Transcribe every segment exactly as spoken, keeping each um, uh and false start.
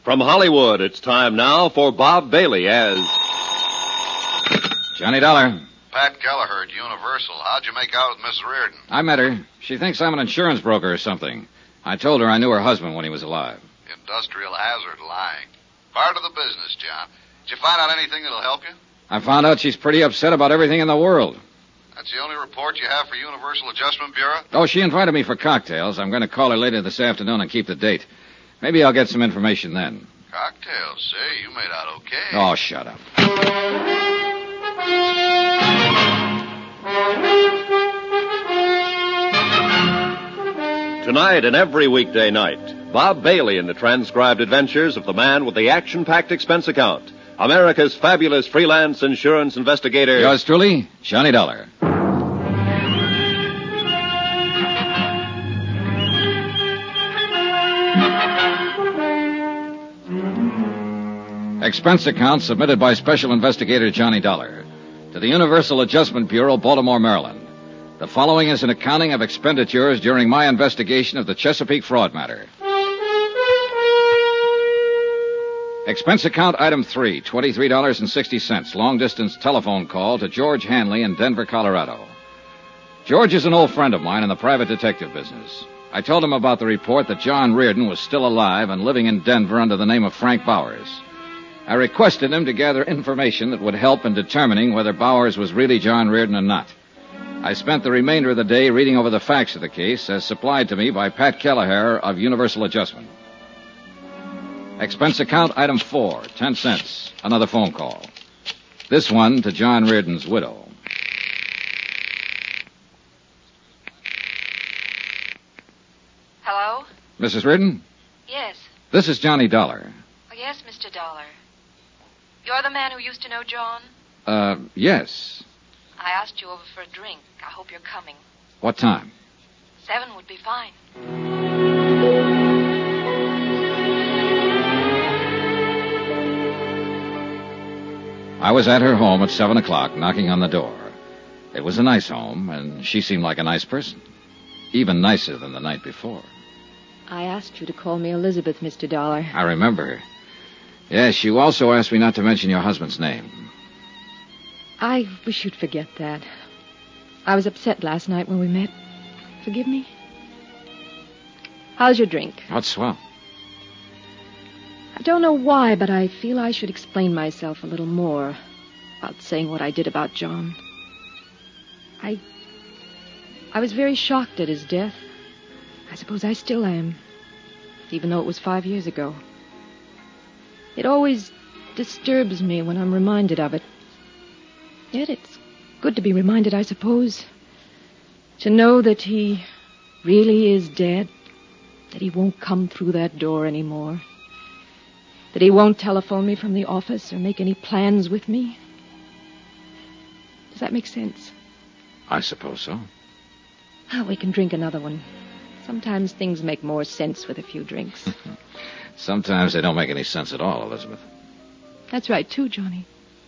From Hollywood, it's time now for Bob Bailey as... Johnny Dollar. Pat Gallagher at Universal. How'd you make out with Miss Reardon? I met her. She thinks I'm an insurance broker or something. I told her I knew her husband when he was alive. Industrial hazard lying. Part of the business, John. Did you find out anything that'll help you? I found out she's pretty upset about everything in the world. That's the only report you have for Universal Adjustment Bureau? Oh, she invited me for cocktails. I'm going to call her later this afternoon and keep the date. Maybe I'll get some information then. Cocktails, say? You made out okay. Oh, shut up. Tonight and every weekday night, Bob Bailey in the transcribed adventures of the man with the action-packed expense account, America's fabulous freelance insurance investigator. Yours truly, Johnny Dollar. Expense account submitted by Special Investigator Johnny Dollar to the Universal Adjustment Bureau, Baltimore, Maryland. The following is an accounting of expenditures during my investigation of the Chesapeake fraud matter. Expense account item three, twenty-three dollars and sixty cents, long-distance telephone call to George Hanley in Denver, Colorado. George is an old friend of mine in the private detective business. I told him about the report that John Reardon was still alive and living in Denver under the name of Frank Bowers. I requested him to gather information that would help in determining whether Bowers was really John Reardon or not. I spent the remainder of the day reading over the facts of the case as supplied to me by Pat Kelleher of Universal Adjustment. Expense account item four, ten cents, another phone call. This one to John Reardon's widow. Hello? Missus Reardon? Yes. This is Johnny Dollar. Oh, yes, Mister Dollar. You're the man who used to know John? Uh, yes. I asked you over for a drink. I hope you're coming. What time? Seven would be fine. I was at her home at seven o'clock, knocking on the door. It was a nice home, and she seemed like a nice person. Even nicer than the night before. I asked you to call me Elizabeth, Mister Dollar. I remember her. Yes, you also asked me not to mention your husband's name. I wish you'd forget that. I was upset last night when we met. Forgive me? How's your drink? What's swell? I don't know why, but I feel I should explain myself a little more about saying what I did about John. I... I was very shocked at his death. I suppose I still am, even though it was five years ago. It always disturbs me when I'm reminded of it. Yet it's good to be reminded, I suppose. To know that he really is dead. That he won't come through that door anymore. That he won't telephone me from the office or make any plans with me. Does that make sense? I suppose so. Oh, we can drink another one. Sometimes things make more sense with a few drinks. Sometimes they don't make any sense at all, Elizabeth. That's right, too, Johnny.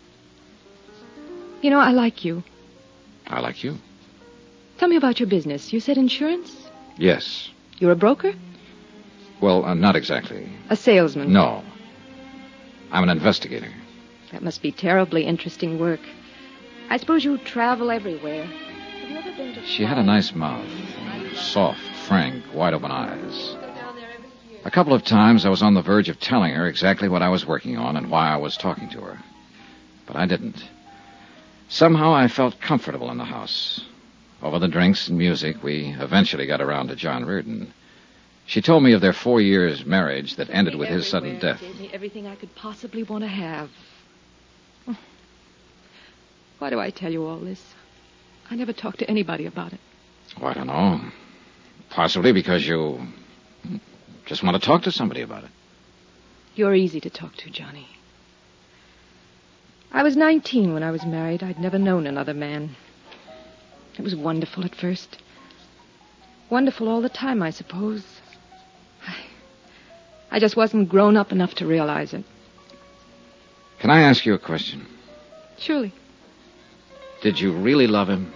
You know, I like you. I like you. Tell me about your business. You said insurance? Yes. You're a broker? Well, uh, not exactly. A salesman? No. I'm an investigator. That must be terribly interesting work. I suppose you travel everywhere. Have you ever been to... She had a nice mouth. Soft, frank, wide-open eyes. A couple of times I was on the verge of telling her exactly what I was working on and why I was talking to her. But I didn't. Somehow I felt comfortable in the house. Over the drinks and music, we eventually got around to John Reardon. She told me of their four years' marriage that ended with his sudden death. Gave me everything I could possibly want to have. Why do I tell you all this? I never talked to anybody about it. Oh, I don't know. Possibly because you just want to talk to somebody about it. You're easy to talk to, Johnny. I was nineteen when I was married. I'd never known another man. It was wonderful at first. Wonderful all the time, I suppose. I, I just wasn't grown up enough to realize it. Can I ask you a question? Surely. Did you really love him?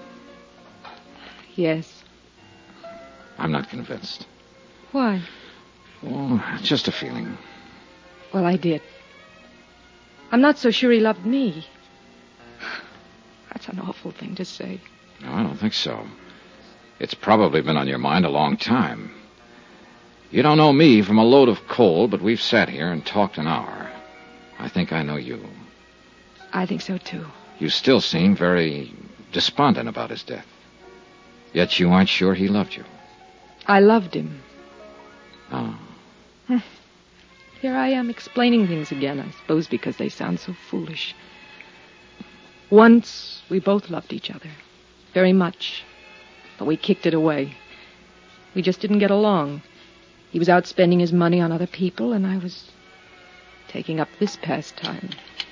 Yes. I'm not convinced. Why? Oh, just a feeling. Well, I did. I'm not so sure he loved me. That's an awful thing to say. No, I don't think so. It's probably been on your mind a long time. You don't know me from a load of coal, but we've sat here and talked an hour. I think I know you. I think so, too. You still seem very despondent about his death. Yet you aren't sure he loved you. I loved him. Oh. Here I am explaining things again, I suppose because they sound so foolish. Once, we both loved each other. Very much. But we kicked it away. We just didn't get along. He was out spending his money on other people, and I was taking up this pastime.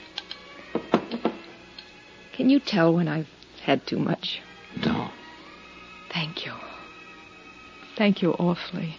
Can you tell when I've had too much? No. Thank you. Thank you awfully.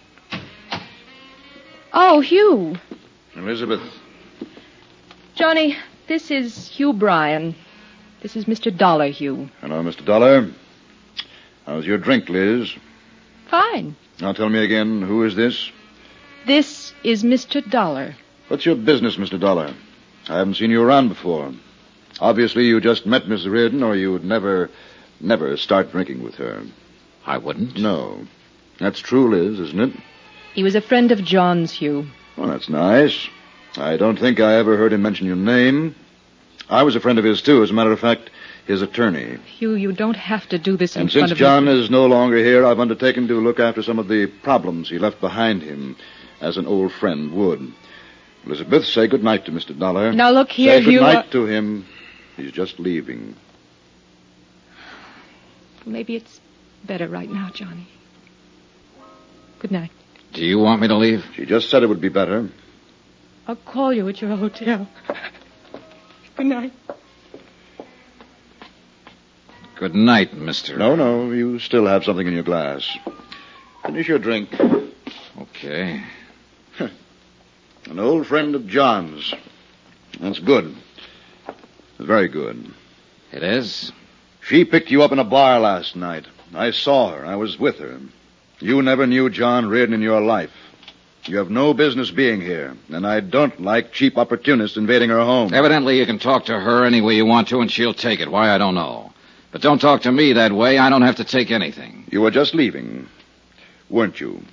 Oh, Hugh. Elizabeth. Johnny, this is Hugh Bryan. This is Mister Dollar, Hugh. Hello, Mister Dollar. How's your drink, Liz? Fine. Now tell me again, who is this? This is Mister Dollar. What's your business, Mister Dollar? I haven't seen you around before. Obviously, you just met Missus Reardon, or you would never, never start drinking with her. I wouldn't? No. That's true, Liz, isn't it? He was a friend of John's, Hugh. Well, that's nice. I don't think I ever heard him mention your name. I was a friend of his, too. As a matter of fact, his attorney. Hugh, you don't have to do this in And front since of John me. is no longer here, I've undertaken to look after some of the problems he left behind him, as an old friend would. Elizabeth, say good night to Mister Dollar. Now, look here, Say good Hugh. night I... to him. He's just leaving. Maybe it's better right now, Johnny. Good night. Do you want me to leave? She just said it would be better. I'll call you at your hotel. Good night. Good night, mister. No, no, you still have something in your glass. Finish your drink. Okay. An old friend of John's. That's good. Very good. It is? She picked you up in a bar last night. I saw her. I was with her. You never knew John Reardon in your life. You have no business being here, and I don't like cheap opportunists invading her home. Evidently, you can talk to her any way you want to, and she'll take it. Why, I don't know. But don't talk to me that way. I don't have to take anything. You were just leaving, weren't you?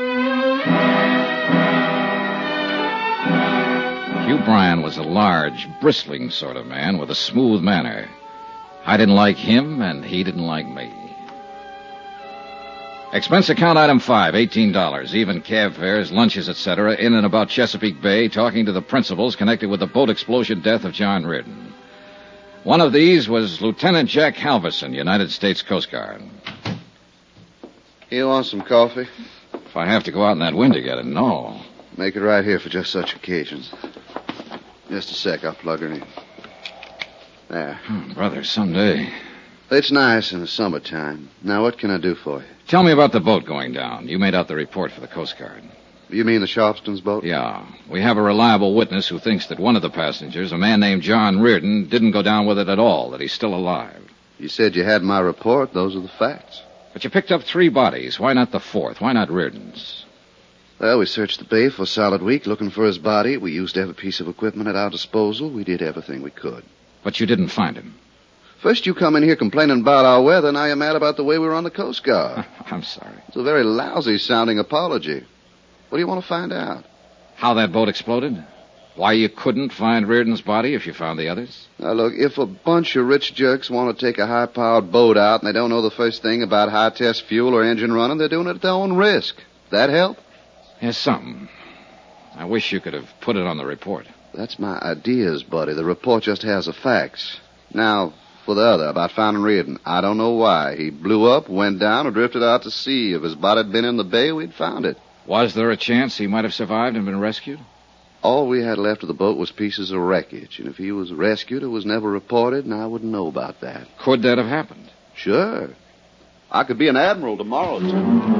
Hugh Bryan was a large, bristling sort of man with a smooth manner. I didn't like him, and he didn't like me. Expense account item five, eighteen dollars. Even cab fares, lunches, et cetera, in and about Chesapeake Bay, talking to the principals connected with the boat explosion death of John Reardon. One of these was Lieutenant Jack Halverson, United States Coast Guard. You want some coffee? If I have to go out in that wind to get it, no. Make it right here for just such occasions. Just a sec, I'll plug her in. There. Oh, brother, someday. It's nice in the summertime. Now, what can I do for you? Tell me about the boat going down. You made out the report for the Coast Guard. You mean the Sharpston's boat? Yeah. We have a reliable witness who thinks that one of the passengers, a man named John Reardon, didn't go down with it at all, that he's still alive. You said you had my report. Those are the facts. But you picked up three bodies. Why not the fourth? Why not Reardon's? Well, we searched the bay for a solid week looking for his body. We used every piece of equipment at our disposal. We did everything we could. But you didn't find him. First you come in here complaining about our weather, now you're mad about the way we were on the Coast Guard. I'm sorry. It's a very lousy-sounding apology. What do you want to find out? How that boat exploded? Why you couldn't find Reardon's body if you found the others? Now, look, if a bunch of rich jerks want to take a high-powered boat out and they don't know the first thing about high-test fuel or engine running, they're doing it at their own risk. That help? Yes, something. I wish you could have put it on the report. That's my ideas, buddy. The report just has the facts. Now, for the other, about finding Reardon. I don't know why. He blew up, went down, or drifted out to sea. If his body had been in the bay, we'd found it. Was there a chance he might have survived and been rescued? All we had left of the boat was pieces of wreckage. And if he was rescued, it was never reported, and I wouldn't know about that. Could that have happened? Sure. I could be an admiral tomorrow, too.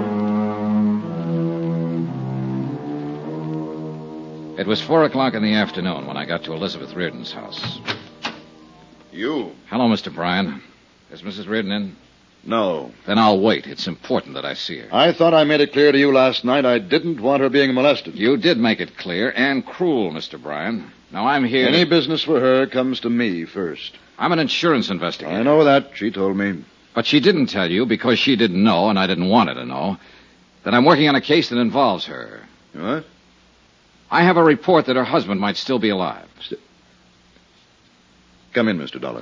It was four o'clock in the afternoon when I got to Elizabeth Reardon's house. You? Hello, Mister Bryan. Is Missus Reardon in? No. Then I'll wait. It's important that I see her. I thought I made it clear to you last night I didn't want her being molested. You did make it clear and cruel, Mister Bryan. Now I'm here... Any to... business for her comes to me first. I'm an insurance investigator. I know that. She told me. But she didn't tell you because she didn't know, and I didn't want her to know, that I'm working on a case that involves her. What? I have a report that her husband might still be alive. St- Come in, Mister Dollar.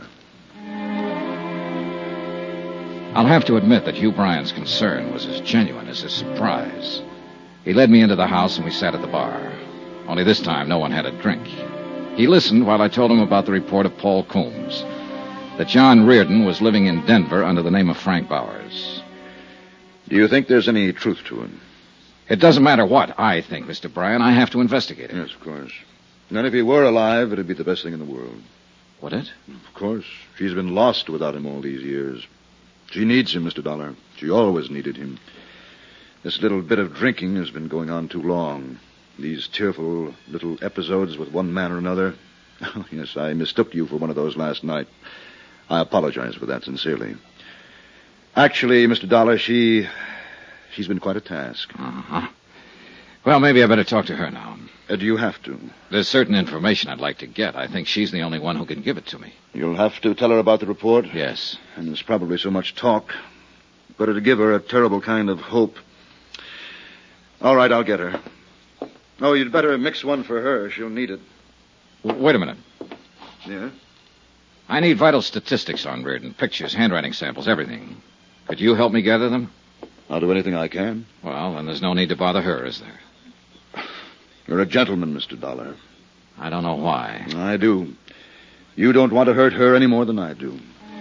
I'll have to admit that Hugh Bryan's concern was as genuine as his surprise. He led me into the house and we sat at the bar. Only this time, no one had a drink. He listened while I told him about the report of Paul Coombs, that John Reardon was living in Denver under the name of Frank Bowers. Do you think there's any truth to it? It doesn't matter what I think, Mister Bryan. I have to investigate it. Yes, of course. And if he were alive, it'd be the best thing in the world. Would it? Of course. She's been lost without him all these years. She needs him, Mister Dollar. She always needed him. This little bit of drinking has been going on too long. These tearful little episodes with one man or another. Oh, yes, I mistook you for one of those last night. I apologize for that sincerely. Actually, Mister Dollar, she... she's been quite a task. Uh-huh. Well, maybe I better talk to her now. Uh, do you have to? There's certain information I'd like to get. I think she's the only one who can give it to me. You'll have to tell her about the report? Yes. And there's probably so much talk. But it'll give her a terrible kind of hope. All right, I'll get her. Oh, you'd better mix one for her. She'll need it. W- wait a minute. Yeah? I need vital statistics on Reardon. Pictures, handwriting samples, everything. Could you help me gather them? I'll do anything I can. Well, then there's no need to bother her, is there? You're a gentleman, Mister Dollar. I don't know why. I do. You don't want to hurt her any more than I do.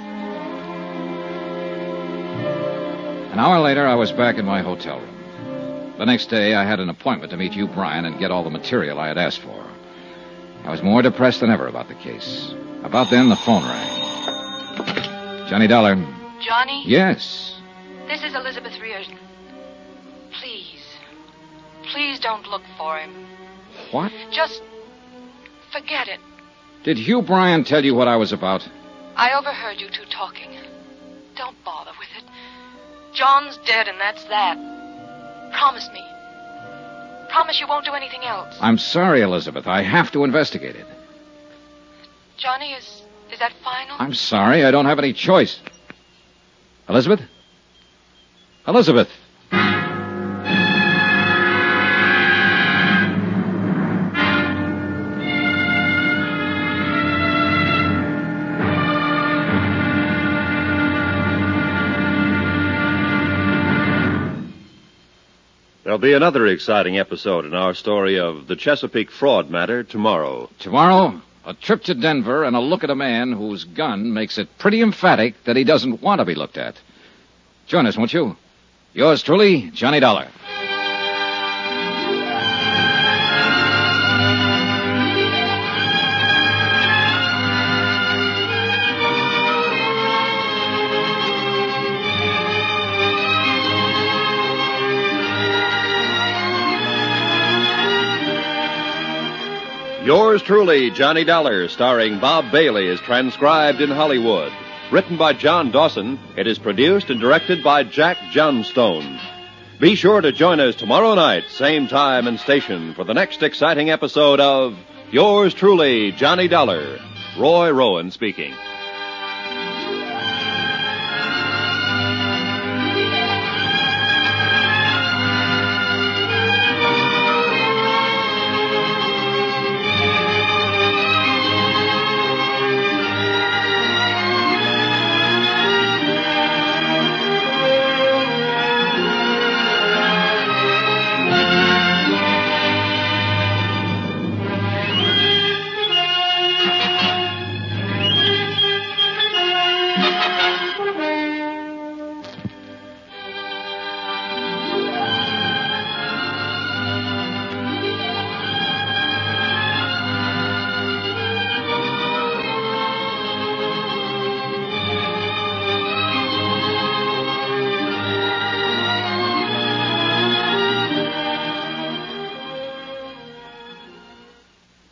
An hour later, I was back in my hotel room. The next day, I had an appointment to meet Hugh Bryan and get all the material I had asked for. I was more depressed than ever about the case. About then, the phone rang. Johnny Dollar. Johnny? Yes. This is Elizabeth Reardon. Please. Please don't look for him. What? Just forget it. Did Hugh Bryan tell you what I was about? I overheard you two talking. Don't bother with it. John's dead, and that's that. Promise me. Promise you won't do anything else. I'm sorry, Elizabeth. I have to investigate it. Johnny, is is that final? I'm sorry. I don't have any choice. Elizabeth? Elizabeth! There'll be another exciting episode in our story of the Chesapeake fraud matter tomorrow. Tomorrow, a trip to Denver and a look at a man whose gun makes it pretty emphatic that he doesn't want to be looked at. Join us, won't you? Yours truly, Johnny Dollar. Yours truly, Johnny Dollar, starring Bob Bailey, is transcribed in Hollywood. Written by John Dawson, it is produced and directed by Jack Johnstone. Be sure to join us tomorrow night, same time and station, for the next exciting episode of Yours truly, Johnny Dollar. Roy Rowan speaking.